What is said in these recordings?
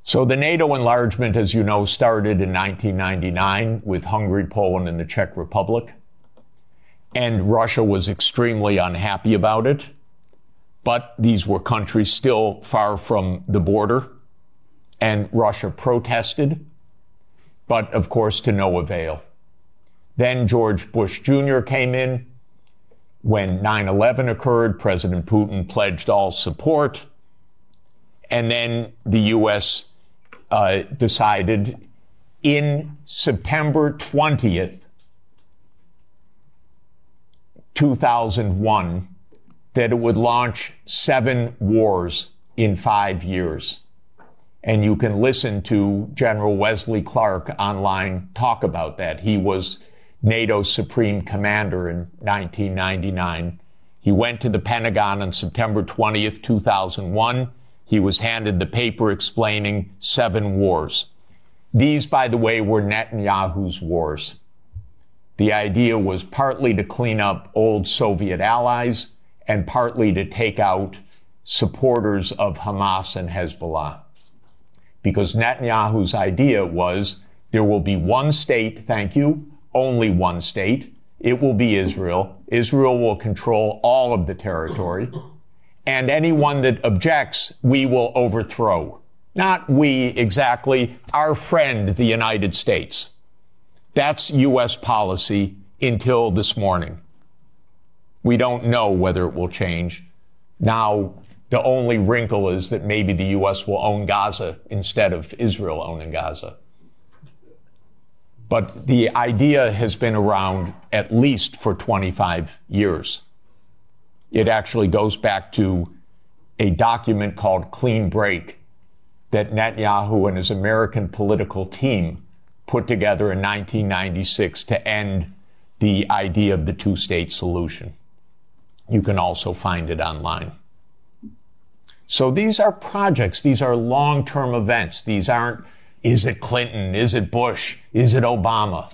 So the NATO enlargement, as you know, started in 1999 with Hungary, Poland, and the Czech Republic. And Russia was extremely unhappy about it. But these were countries still far from the border. And Russia protested, but of course to no avail. Then George Bush Jr. came in. When 9/11 occurred, President Putin pledged all support. And then the U.S. Decided in September 20th, 2001, that it would launch 7 wars in 5 years. And you can listen to General Wesley Clark online talk about that. He was NATO's Supreme Commander in 1999. He went to the Pentagon on September 20th, 2001. He was handed the paper explaining 7 wars. These, by the way, were Netanyahu's wars. The idea was partly to clean up old Soviet allies and partly to take out supporters of Hamas and Hezbollah. Because Netanyahu's idea was there will be one state, thank you, only one state. It will be Israel. Israel will control all of the territory. And anyone that objects, we will overthrow. Not we exactly, our friend, the United States. That's U.S. policy until this morning. We don't know whether it will change. Now, the only wrinkle is that maybe the U.S. will own Gaza instead of Israel owning Gaza. But the idea has been around at least for 25 years. It actually goes back to a document called Clean Break that Netanyahu and his American political team put together in 1996 to end the idea of the two-state solution. You can also find it online. So these are projects. These are long-term events. These aren't, is it Clinton? Is it Bush? Is it Obama?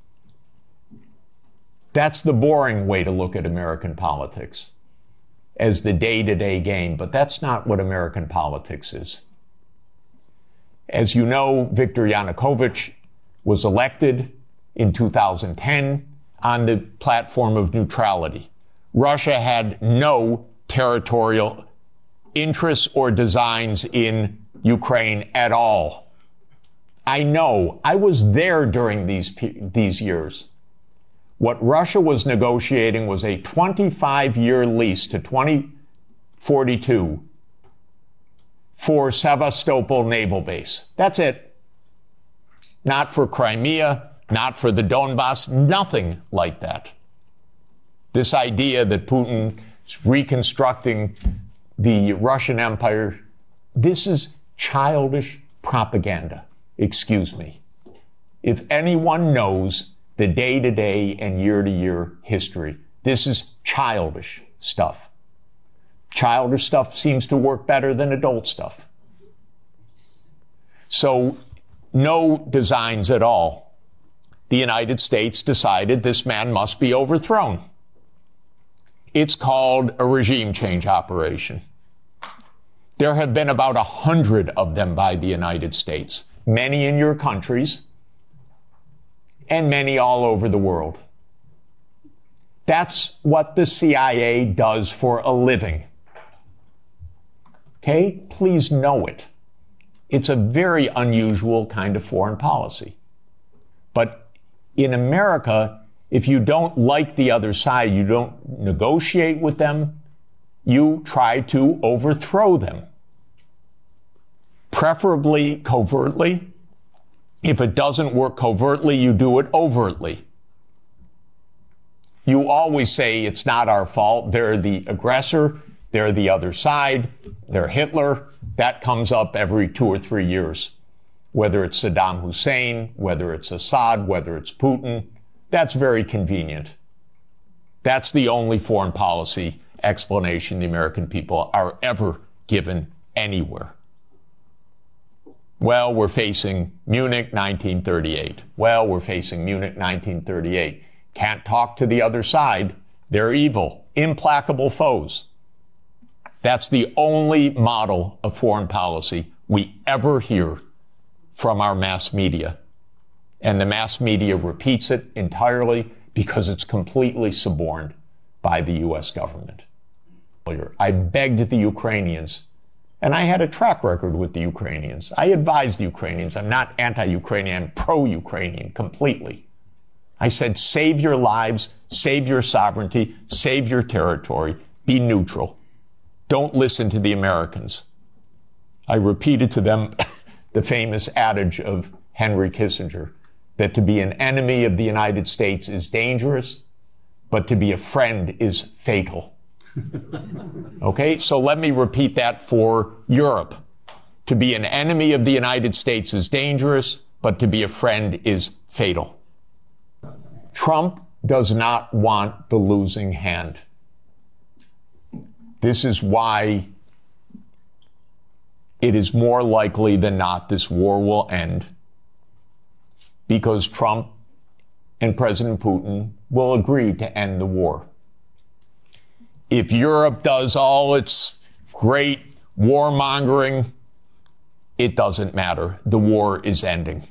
That's the boring way to look at American politics, as the day-to-day game. But that's not what American politics is. As you know, Viktor Yanukovych was elected in 2010 on the platform of neutrality. Russia had no territorial interests or designs in Ukraine at all. I know. I was there during these years. What Russia was negotiating was a 25-year lease to 2042 for Sevastopol Naval Base. That's it. Not for Crimea, not for the Donbass, nothing like that. This idea that Putin is reconstructing the Russian Empire, this is childish propaganda. Excuse me. If anyone knows the day-to-day and year-to-year history, this is childish stuff. Childish stuff seems to work better than adult stuff. So, no designs at all. The United States decided this man must be overthrown. It's called a regime change operation. There have been about 100 of them by the United States, many in your countries, and many all over the world. That's what the CIA does for a living. Okay? Please know it. It's a very unusual kind of foreign policy. But in America, if you don't like the other side, you don't negotiate with them, you try to overthrow them. Preferably covertly. If it doesn't work covertly, you do it overtly. You always say it's not our fault. They're the aggressor. They're the other side. They're Hitler. That comes up every 2 or 3 years. Whether it's Saddam Hussein, whether it's Assad, whether it's Putin, that's very convenient. That's the only foreign policy explanation the American people are ever given anywhere. Well, we're facing Munich 1938. Well, we're facing Munich 1938. Can't talk to the other side. They're evil, implacable foes. That's the only model of foreign policy we ever hear from our mass media. And the mass media repeats it entirely because it's completely suborned by the U.S. government. I begged the Ukrainians, and I had a track record with the Ukrainians. I advised the Ukrainians. I'm not anti-Ukrainian, I'm pro-Ukrainian completely. I said, save your lives, save your sovereignty, save your territory, be neutral. Don't listen to the Americans. I repeated to them the famous adage of Henry Kissinger, that to be an enemy of the United States is dangerous, but to be a friend is fatal. Okay, so let me repeat that for Europe. To be an enemy of the United States is dangerous, but to be a friend is fatal. Trump does not want the losing hand. This is why it is more likely than not this war will end, because Trump and President Putin will agree to end the war. If Europe does all its great warmongering, it doesn't matter. The war is ending.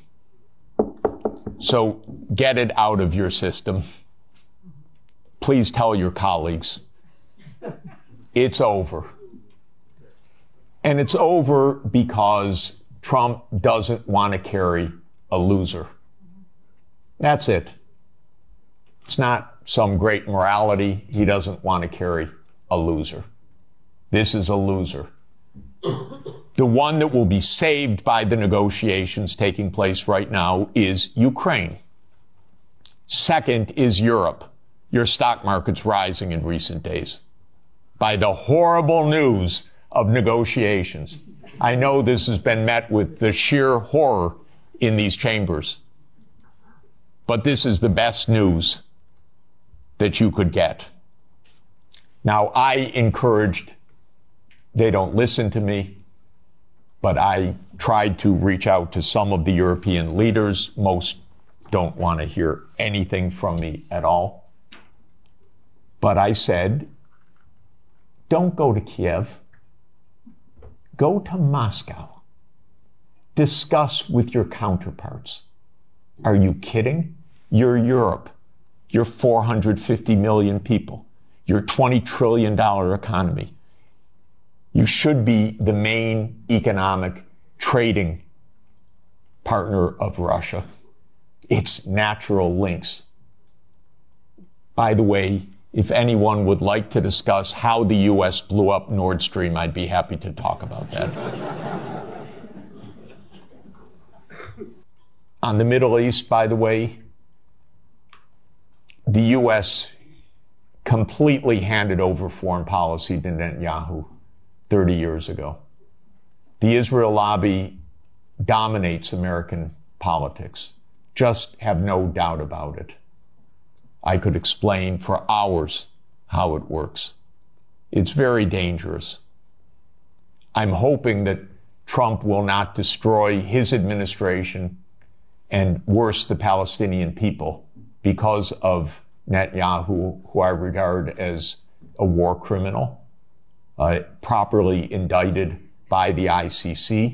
So get it out of your system. Please tell your colleagues. It's over. And it's over because Trump doesn't want to carry a loser. That's it. It's not some great morality. He doesn't want to carry a loser. This is a loser. The one that will be saved by the negotiations taking place right now is Ukraine. Second is Europe. Your stock market's rising in recent days by the horrible news of negotiations. I know this has been met with the sheer horror in these chambers, but this is the best news that you could get. Now, I encouraged, they don't listen to me, but I tried to reach out to some of the European leaders. Most don't want to hear anything from me at all. But I said, don't go to Kiev. Go to Moscow. Discuss with your counterparts. Are you kidding? You're Europe. You're 450 million people. You're $20 trillion economy. You should be the main economic trading partner of Russia. It's natural links. By the way, if anyone would like to discuss how the U.S. blew up Nord Stream, I'd be happy to talk about that. On the Middle East, by the way, the U.S. completely handed over foreign policy to Netanyahu 30 years ago. The Israel lobby dominates American politics. Just have no doubt about it. I could explain for hours how it works. It's very dangerous. I'm hoping that Trump will not destroy his administration and worse, the Palestinian people, because of Netanyahu, who I regard as a war criminal, properly indicted by the ICC,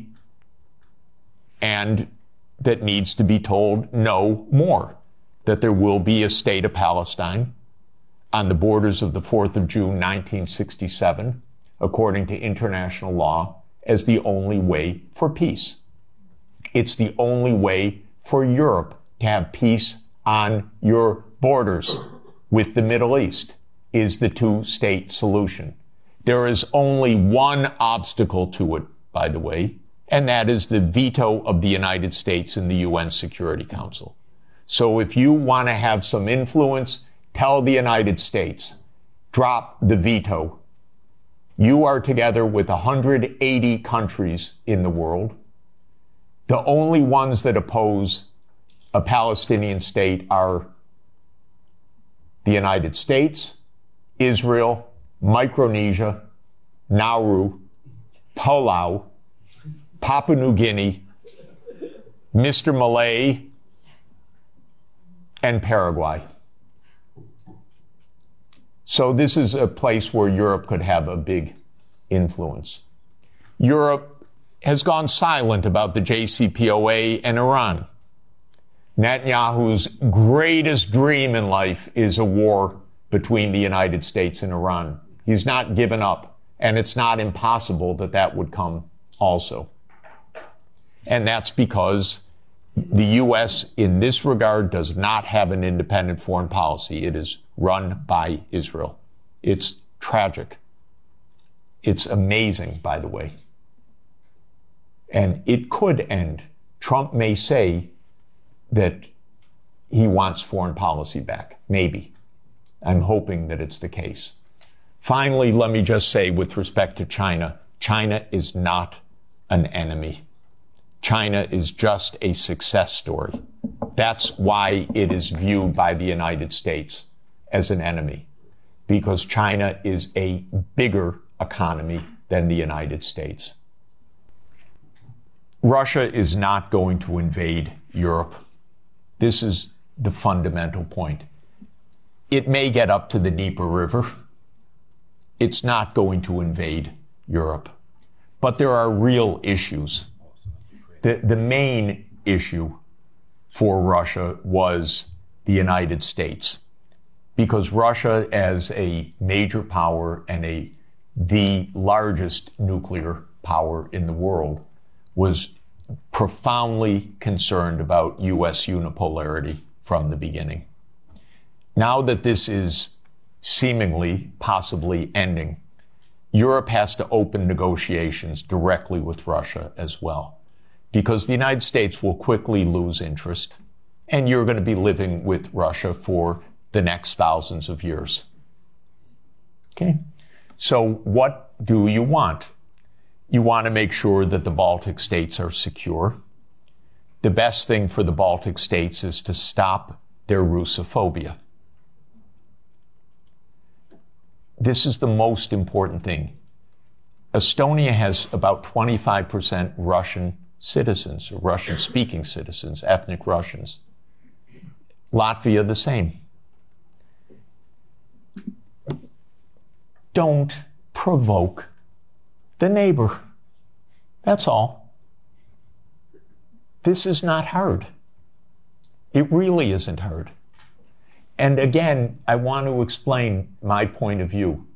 and that needs to be told no more, that there will be a state of Palestine on the borders of the 4th of June, 1967, according to international law, as the only way for peace. It's the only way for Europe to have peace on your borders with the Middle East, is the two-state solution. There is only one obstacle to it, by the way, and that is the veto of the United States in the UN Security Council. So if you want to have some influence, tell the United States, drop the veto. You are together with 180 countries in the world. The only ones that oppose a Palestinian state are the United States, Israel, Micronesia, Nauru, Palau, Papua New Guinea, Mr. Malay, and Paraguay. So this is a place where Europe could have a big influence. Europe has gone silent about the JCPOA and Iran. Netanyahu's greatest dream in life is a war between the United States and Iran. He's not given up, and it's not impossible that that would come also. And that's because the U.S. in this regard does not have an independent foreign policy. It is run by Israel. It's tragic. It's amazing, by the way. And it could end. Trump may say that he wants foreign policy back. Maybe. I'm hoping that it's the case. Finally, let me just say with respect to China, China is not an enemy. China is just a success story. That's why it is viewed by the United States as an enemy, because China is a bigger economy than the United States. Russia is not going to invade Europe. This is the fundamental point. It may get up to the Dnieper River. It's not going to invade Europe. But there are real issues. The main issue for Russia was the United States, because Russia, as a major power and the largest nuclear power in the world, was profoundly concerned about U.S. unipolarity from the beginning. Now that this is seemingly, possibly ending, Europe has to open negotiations directly with Russia as well, because the United States will quickly lose interest, and you're going to be living with Russia for the next thousands of years. Okay? So what do you want? You want to make sure that the Baltic states are secure. The best thing for the Baltic states is to stop their Russophobia. This is the most important thing. Estonia has about 25% Russian citizens, or Russian-speaking citizens, ethnic Russians. Latvia, the same. Don't provoke the neighbor. That's all. This is not hard. It really isn't hard. And again, I want to explain my point of view.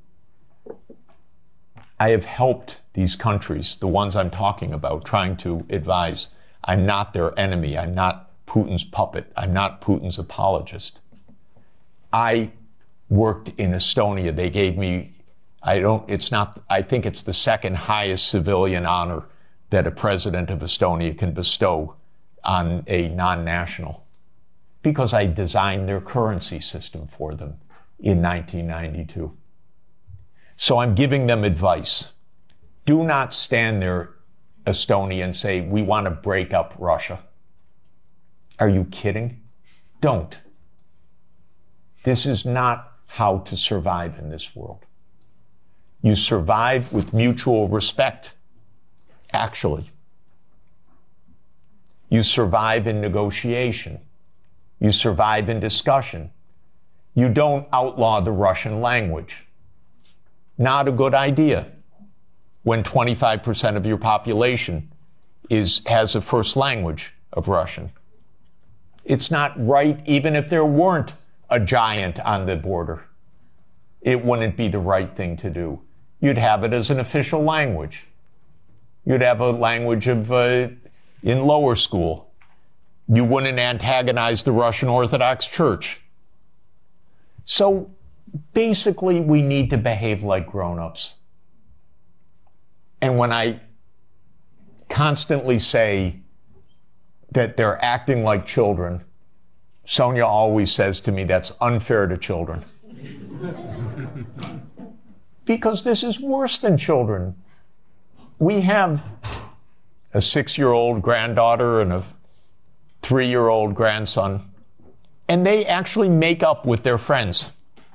I have helped these countries, the ones I'm talking about, trying to advise. I'm not their enemy. I'm not Putin's puppet. I'm not Putin's apologist. I worked in Estonia. They gave me, I think it's the second highest civilian honor that a president of Estonia can bestow on a non-national, because I designed their currency system for them in 1992. So I'm giving them advice. Do not stand there, Estonia, and say, we want to break up Russia. Are you kidding? Don't. This is not how to survive in this world. You survive with mutual respect, actually. You survive in negotiation. You survive in discussion. You don't outlaw the Russian language. Not a good idea when 25% of your population has a first language of Russian. It's not right, even if there weren't a giant on the border. It wouldn't be the right thing to do. You'd have it as an official language. You'd have a language of in lower school. You wouldn't antagonize the Russian Orthodox Church. So basically, we need to behave like grown-ups. And when I constantly say that they're acting like children, Sonia always says to me, that's unfair to children. Because this is worse than children. We have a 6-year-old granddaughter and a 3-year-old grandson, and they actually make up with their friends.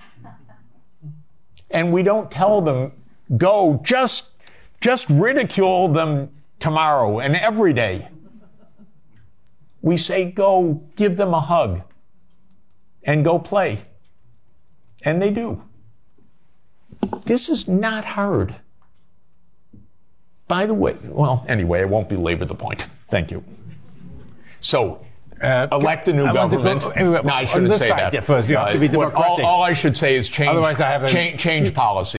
And we don't tell them, go, just ridicule them tomorrow and every day. We say, go, give them a hug and go play. And they do. This is not hard. by the way, well, anyway, I won't belabor the point. Thank you. So, elect a new government. No, I shouldn't say that. First, you have to be democratic. All I should say is change policy.